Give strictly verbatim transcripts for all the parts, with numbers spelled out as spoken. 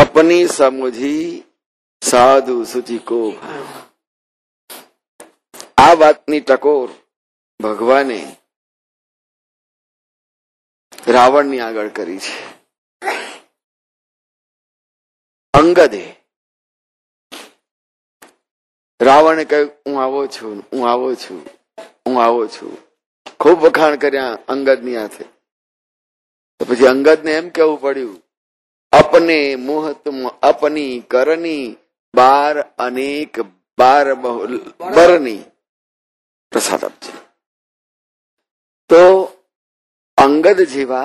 अपनी समझी साधु सुचि को भाव। આ વાતની ટકોર ભગવાને રાવણની આગળ કરી છે. અંગદે રાવણે કહ્યું હું આવો છું, હું આવો છું, હું આવો છું. ખૂબ વખાણ કર્યા અંગદની હાથે. તો પછી અંગદને એમ કેવું પડ્યું, અપને મોહ તુમ અપની કરની બાર અનેક બાર બરની પ્રસાદ આપજે. તો અંગદ જેવા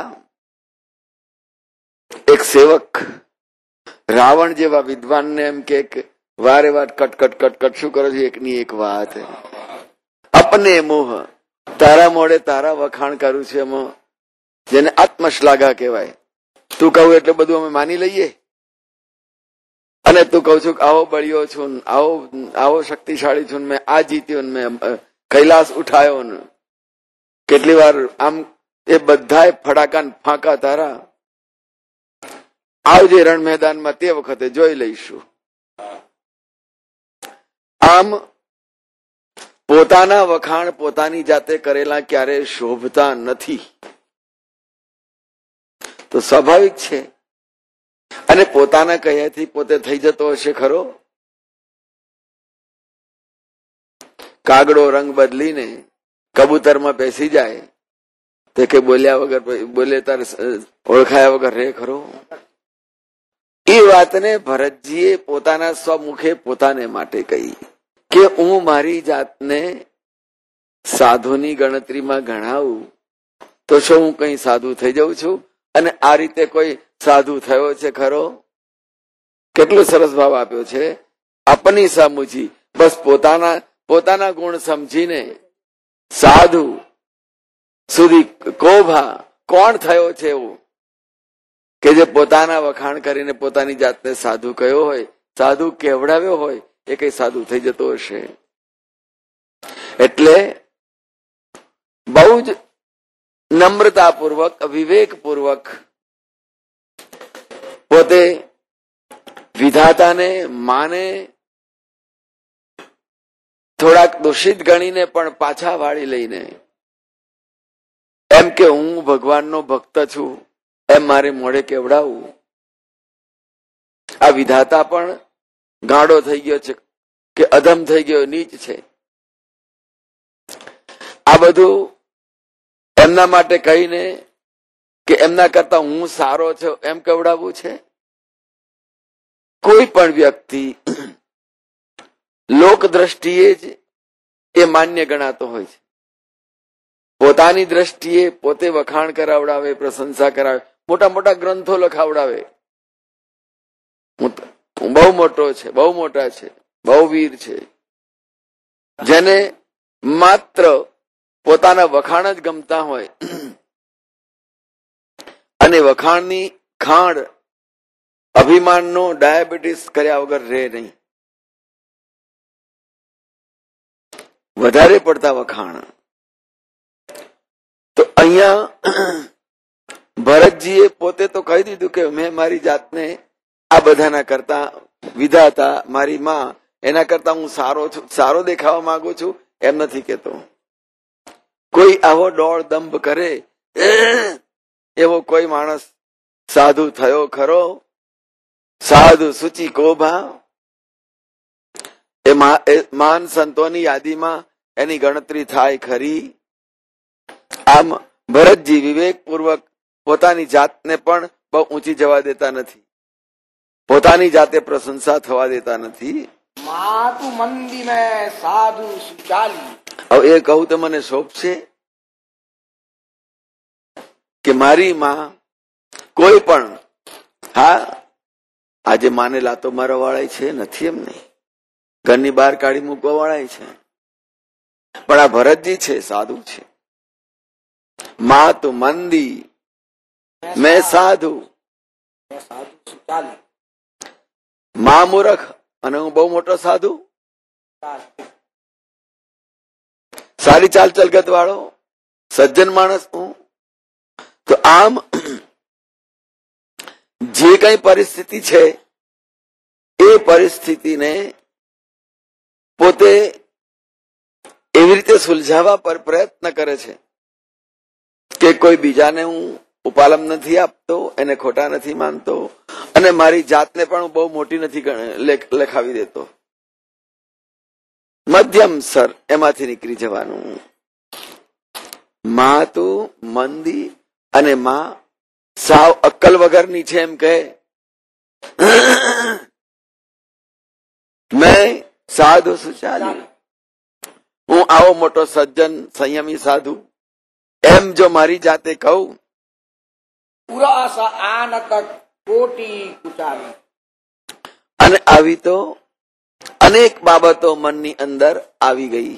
એક સેવક રાવણ જેવા વિદ્વાનને એમ કે વારે વાર કટ કટ કટ કટ શું કરો છો, એકની એક વાત. અપને મોહ, તારા મોડે તારા વખાણ કરું છે, એમાં જેને આત્મશ્લાઘા કહેવાય. તું કહું એટલે બધું અમે માની લઈએ, અને તું કહું છું આવો બળ્યો છું, આવો આવો શક્તિશાળી છું, મેં આ જીત્યો, મેં કૈલાસ ઉઠાયો ને કેટલી વાર આમ. એ બધા ફડાકા ફાંકા તારા. આવજે રણ મેદાનમાં, તે વખતે જોઈ લઈશું. આમ પોતાના વખાણ પોતાની જાતે કરેલા ક્યારે શોભતા નથી, તો સ્વાભાવિક છે. અને પોતાના કહ્યાથી પોતે થઈ જતો હશે ખરો? કાગડો રંગ બદલીને કબૂતરમાં બેસી જાય તે કે બોલ્યા વગર બોલે તાર ઓળખાયા વગર રે ખરો? એ વાતને ભરતજીએ પોતાના સ્વમુખે પોતાને માટે કહી કે હું મારી જાતને સાધુની ગણતરીમાં ગણાવું તો શું હું કઈ સાધુ થઈ જાઉં છું? અને આ રીતે કોઈ સાધુ થયો છે ખરો? કેટલો સરસ ભાવ આપ્યો છે. આપની સમજી, બસ પોતાના પોતાના ગુણ સમજીને સાધુ સુધી કોભા કોણ થયો છે એવું કે જે પોતાના વખાણ કરીને પોતાની જાતને સાધુ કયો હોય, સાધુ કેવડાવ્યો હોય, એ કઈ સાધુ થઈ જતો હશે? એટલે બહુ જ નમ્રતાપૂર્વક વિવેકપૂર્વક પોતે વિધાતાને માને થોડાક દોષિત ગણીને પણ પાછા વાળી લઈને એમ કે હું ભગવાનનો ભક્ત છું એમ મારે મોઢે કેવડાવું. આ વિધાતા પણ ગાંડો થઈ ગયો છે કે અધમ થઈ ગયો, નીચ છે. આ બધું એમના માટે કહીને કે એમના કરતા હું સારો છું એમ કેવડાવવું છે? કોઈ પણ વ્યક્તિ લોક દ્રષ્ટિએ જ એ માન્ય ગણાતો હોય છે. પોતાની દ્રષ્ટિએ પોતે વખાણ કરાવડાવે, પ્રશંસા કરાવે, મોટા મોટા ગ્રંથો લખાવડાવે, બહુ મોટો છે, બહુ મોટા છે, બહુ વીર છે. જેને માત્ર પોતાના વખાણ જ ગમતા હોય અને વખાણની ખાંડ અભિમાનનો ડાયાબિટીસ કર્યા વગર રહે નહીં. વધારે પડતા વખાણ. તો અહીંયા ભરતજીએ પોતે તો કહી દીધું કે મેં મારી જાતને આ બધાના કરતા વિધાતા મારી માં એના કરતા હું સારો છું, સારો દેખાવા માંગુ છું એમ નથી કેતો. કોઈ આવો દોડ દંભ કરે એવો કોઈ માણસ સાધુ થયો ખરો? સાધુ સુચિ કોભા, એ મહાન સંતોની યાદીમાં એની ગણતરી થાય ખરી? આમ ભરતજી વિવેકપૂર્વક પોતાની જાતને પણ બહુ ઊંચી જવા દેતા નથી, પોતાની જાતે પ્રશંસા થવા દેતા નથી. માતુ મંદી મેં સાધુ સુચાલી. હવે એ કહું તો મને શોભશે કે મારી માં કોઈ પણ, હા આજે માને લાતો મારવા વાળા છે નથી, એમ નહીં, ઘરની બહાર કાઢી મૂકવા વાળા છે, પણ આ ભરતજી છે સાધુ છે. મા તું મંદી મેં સાધુ, મા મૂર્ખ અને હું બહુ મોટો સાધુ, સારી ચાલ ચલગત વાળો સજ્જન માણસ હું. તો આમ જે કઈ પરિસ્થિતિ છે એ પરિસ્થિતિને પોતે એવી રીતે સુલઝાવવા પર પ્રયત્ન કરે છે કે કોઈ બીજાને હું ઉપાલમ નથી આપતો, એને ખોટા નથી માનતો, અને મારી જાતને પણ હું બહુ મોટી નથી લખાવી દેતો. મધ્યમ સર એમાંથી નીકળી જવાનું. માં તું મંદી અને માં સાવ અક્કલ વગરની છે એમ કહે. મેં સાધુ સુચાલી, હું આવો મોટો સજ્જન સંયમી સાધુ એમ જો મારી જાતે કહું, પુરસ આનત કોટી કુચાલી. અને આવી તો અનેક બાબતો મનની અંદર આવી ગઈ,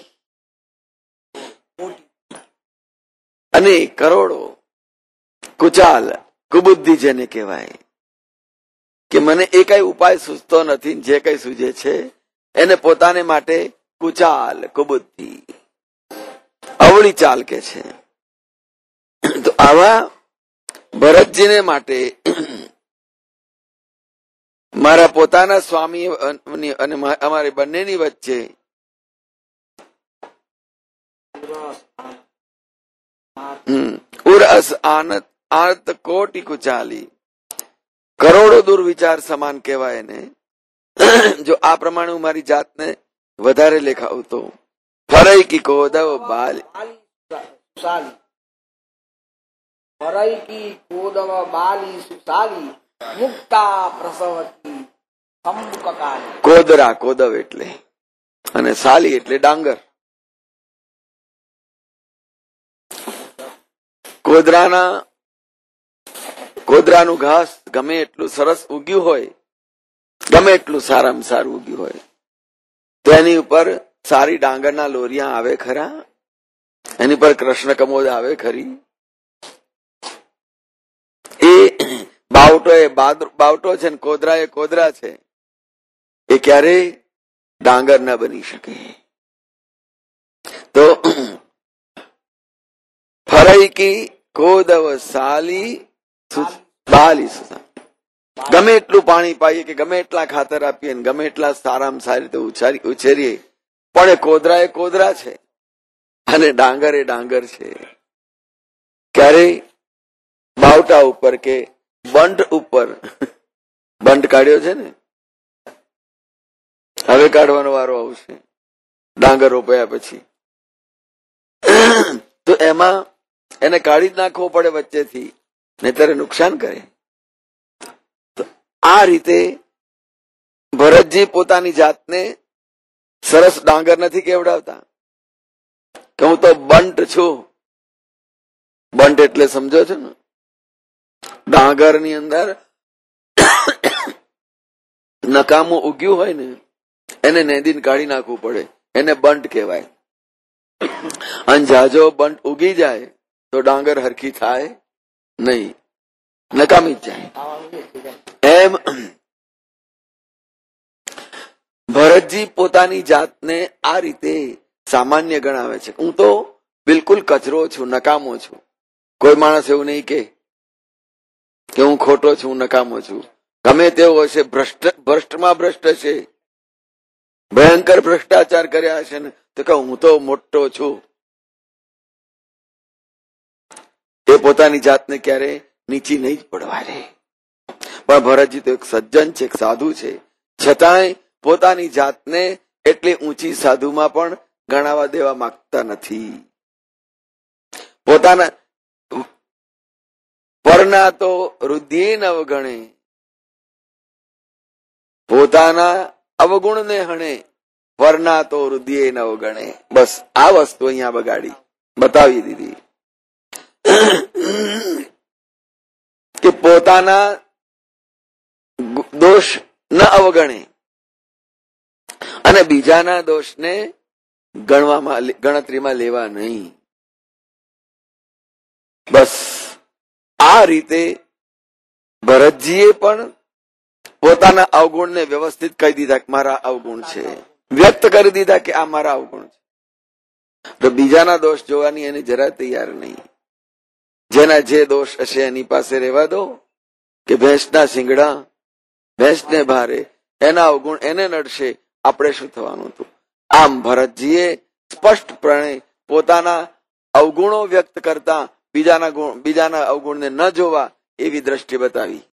અને કરોડો કુચાલ કુબુદ્ધિ જેને કહેવાય કે મને એ કઈ ઉપાય સૂઝતો નથી, જે કઈ સૂઝે છે એને પોતાને માટે કુચાલ કુબુદ્ધિ અવળી ચાલ કે છે. તો આવા ભરતજીને માટે મારા પોતાના સ્વામી અને અમારી બંનેની વચ્ચે ઉરસ આનત આર્ત કોટી કુચાલી, કરોડો દુર્વિચાર સમાન કહેવાય ને. જો આ પ્રમાણે હું મારી જાતને વધારે લેખાવતો, ફરઈ કી કોદવ બાલ ફરઈ કી કોદવ બાલી સુસાલી મુક્તા પ્રસવતી સંબુકકાલી. કોદરા કોદવ એટલે, અને સાલી એટલે ડાંગર. કોદરાના કોદરાનું ઘાસ ગમે એટલું સરસ ઉગ્યું હોય, ગમે એટલું સારામાં સારું ઉગ્યું હોય, તો એની ઉપર સારી ડાંગરના લોરિયા આવે ખરા? એની પર કૃષ્ણ કમોદ આવે ખરી? એ બાવટો એ બાવટો છે ને કોદરા એ કોદરા છે, એ ક્યારેય ડાંગર ન બની શકે. તો ફરઈ કી કોદવ સાલી બાલી, ગમે એટલું પાણી પાઈએ કે ગમે એટલા ખાતર આપીએ, ગમે એટલા સારામાં સારી રીતે ઉછારી ઉછેરીએ, પણ એ કોદરા એ કોદરા છે અને ડાંગર એ ડાંગર છે. ક્યારેય બાવટા ઉપર કે બંટ ઉપર, બંટ કાઢ્યો છે ને, હવે કાઢવાનો વારો આવશે ડાંગર રોપાયા પછી, તો એમાં એને કાઢી જ નાખવો પડે વચ્ચેથી, નહીંતર નુકસાન કરે. આ રીતે ભરતજી પોતાની જાતને સરસ ડાંગર નથી કેવડાવતા કે હું તો બંટ છું. બંટ એટલે સમજો છો ને, ડાંગર ની અંદર નકામું ઉગ્યું હોય ને એને નેદીને કાઢી નાખવું પડે, એને બંટ કહેવાય. અને જાજો બંટ ઉગી જાય તો ડાંગર હરખી થાય નહીં, નકામી જ જાય. એમ ભરતજી પોતાની જાતને આ રીતે સામાન્ય ગણાવે છે. હું તો બિલકુલ કચરો છું, નકામો છું. કોઈ માણસ એવું નહીં કે કે હું ખોટો છું, નકામો છું. ગમે તેવો હશે, ભ્રષ્ટ ભ્રષ્ટમાં ભ્રષ્ટ છે, ભયંકર ભ્રષ્ટાચાર કર્યા હશે ને, તો કહું હું તો મોટો છું. એ પોતાની જાતને ક્યારે નીચી નહીં જ પડવા દે. પણ ભરતજી તો એક સજ્જન છે, એક સાધુ છે, છતાંય પોતાની જાતને એટલી ઊંચી સાધુમાં પણ ગણાવા દેવા માંગતા નથી. પોતાના પરના તો વૃદ્ધિ ન અવગણે, પોતાના અવગુણને હણે, પરના તો વૃદ્ધિ ન અવગણે. બસ આ વસ્તુ અહીંયા બગાડી બતાવી દીધી કે પોતાના દોષ ન અવગણે અને બીજાના દોષને ગણવામાં ગણતરીમાં લેવા નહીં. બસ આ રીતે ભરતજીએ પણ પોતાના અવગુણને વ્યવસ્થિત કહી દીધા કે મારા અવગુણ છે, વ્યક્ત કરી દીધા કે આ મારા અવગુણ છે. તો બીજાના દોષ જોવાની એની જરા તૈયાર નહીં. જેના જે દોષ હશે એની પાસે રહેવા દો કે ભેંસના શિંગડા ભેંસને ભારે, એના અવગુણ એને નડશે, આપણે શું થવાનું હતું? આમ ભરતજીએ સ્પષ્ટપણે પોતાના અવગુણો વ્યક્ત કરતા બીજાના ગુણ બીજાના અવગુણને ન જોવા એવી દ્રષ્ટિ બતાવી.